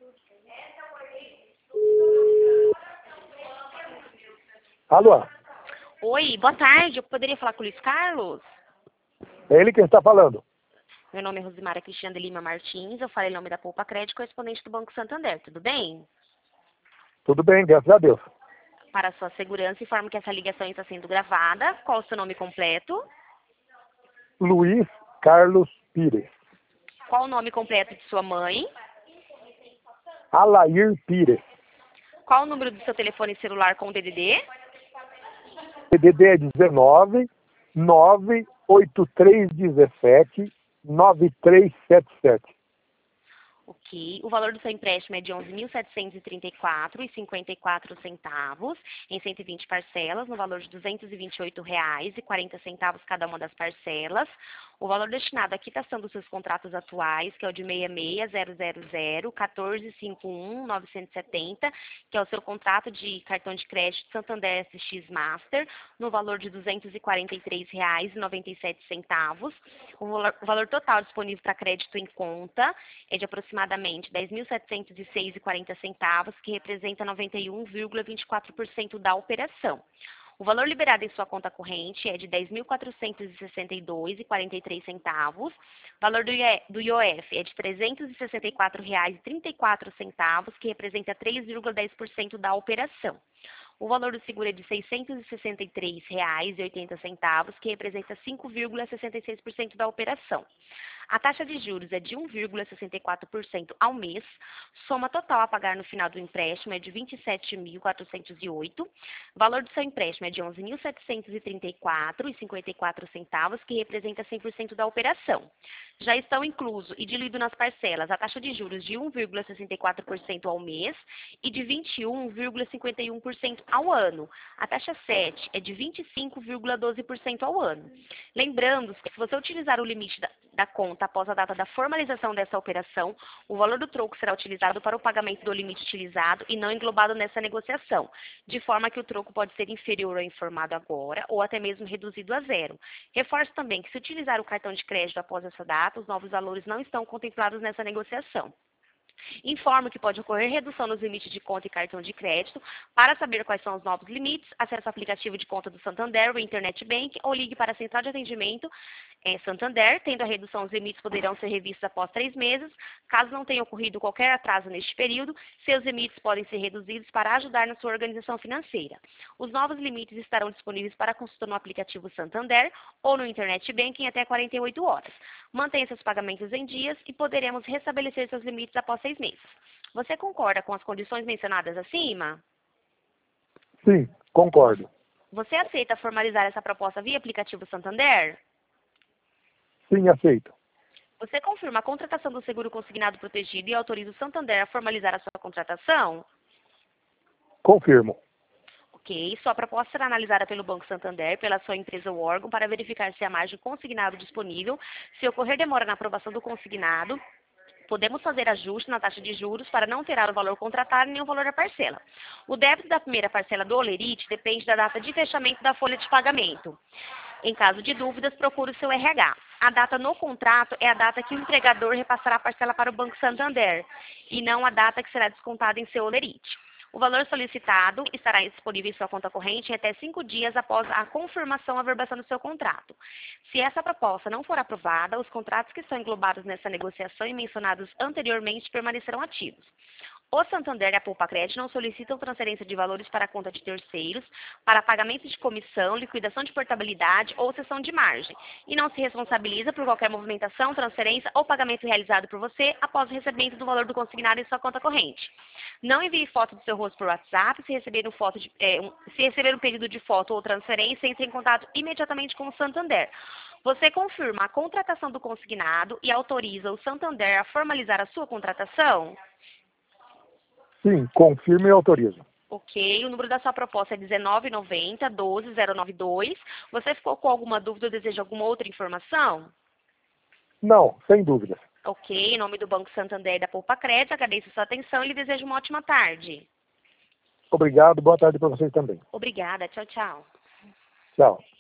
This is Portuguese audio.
Alô? Oi, boa tarde. Eu poderia falar com o Luiz Carlos? É ele quem está falando. Meu nome é Rosimara Cristina de Lima Martins. Eu falei em nome da Poupa Crédito, correspondente do Banco Santander. Tudo bem? Tudo bem, graças a Deus. Para a sua segurança, informo que essa ligação está sendo gravada. Qual o seu nome completo? Luiz Carlos Pires. Qual o nome completo de sua mãe? Alair Pires. Qual o número do seu telefone celular com o DDD? DDD é 19 98317 9377. Ok. O valor do seu empréstimo é de R$ 11.734,54 em 120 parcelas, no valor de R$ 228,40 cada uma das parcelas. O valor destinado à quitação dos seus contratos atuais, que é o de 66000-1451-970, que é o seu contrato de cartão de crédito Santander SX Master, no valor de R$ 243,97. O valor total disponível para crédito em conta é de aproximadamente R$ 10.706,40, que representa 91,24% da operação. O valor liberado em sua conta corrente é de R$ 10.462,43. O valor do IOF é de R$ 364,34, que representa 3,10% da operação. O valor do seguro é de R$ 663,80, que representa 5,66% da operação. A taxa de juros é de 1,64% ao mês. Soma total a pagar no final do empréstimo é de R$ 27.408. O valor do seu empréstimo é de R$ 11.734,54, que representa 100% da operação. Já estão incluso e diluído nas parcelas a taxa de juros de 1,64% ao mês e de 21,51% ao ano. A taxa 7 é de 25,12% ao ano. Lembrando que se você utilizar o limite da conta após a data da formalização dessa operação, o valor do troco será utilizado para o pagamento do limite utilizado e não englobado nessa negociação, de forma que o troco pode ser inferior ao informado agora ou até mesmo reduzido a zero. Reforço também que se utilizar o cartão de crédito após essa data, os novos valores não estão contemplados nessa negociação. Informo que pode ocorrer redução nos limites de conta e cartão de crédito. Para saber quais são os novos limites, acesse o aplicativo de conta do Santander, o Internet Bank, ou ligue para a central de atendimento Santander. Tendo a redução, os limites poderão ser revistos após 3 meses. Caso não tenha ocorrido qualquer atraso neste período, seus limites podem ser reduzidos para ajudar na sua organização financeira. Os novos limites estarão disponíveis para consulta no aplicativo Santander ou no Internet Bank em até 48 horas. Mantenha seus pagamentos em dias e poderemos restabelecer seus limites após 6 meses. Você concorda com as condições mencionadas acima? Sim, concordo. Você aceita formalizar essa proposta via aplicativo Santander? Sim, aceito. Você confirma a contratação do seguro consignado protegido e autoriza o Santander a formalizar a sua contratação? Confirmo. Ok. Sua proposta será analisada pelo Banco Santander, pela sua empresa ou órgão, para verificar se há margem consignado disponível. Se ocorrer demora na aprovação do consignado, podemos fazer ajuste na taxa de juros para não alterar o valor contratado nem o valor da parcela. O débito da primeira parcela do Olerite depende da data de fechamento da folha de pagamento. Em caso de dúvidas, procure o seu RH. A data no contrato é a data que o empregador repassará a parcela para o Banco Santander e não a data que será descontada em seu Olerite. O valor solicitado estará disponível em sua conta corrente em até 5 dias após a confirmação e averbação do seu contrato. Se essa proposta não for aprovada, os contratos que são englobados nessa negociação e mencionados anteriormente permanecerão ativos. O Santander e a Poupa Crédito não solicitam transferência de valores para a conta de terceiros, para pagamento de comissão, liquidação de portabilidade ou cessão de margem, e não se responsabiliza por qualquer movimentação, transferência ou pagamento realizado por você após o recebimento do valor do consignado em sua conta corrente. Não envie foto do seu rosto por WhatsApp. Se receber um pedido de foto ou transferência, entre em contato imediatamente com o Santander. Você confirma a contratação do consignado e autoriza o Santander a formalizar a sua contratação? Sim, confirmo e autorizo. Ok, o número da sua proposta é 1990-12-092. Você ficou com alguma dúvida ou deseja alguma outra informação? Não, sem dúvida. Ok, em nome do Banco Santander e da Poupa Crédito, agradeço a sua atenção e lhe desejo uma ótima tarde. Obrigado, boa tarde para vocês também. Obrigada, tchau, tchau. Tchau.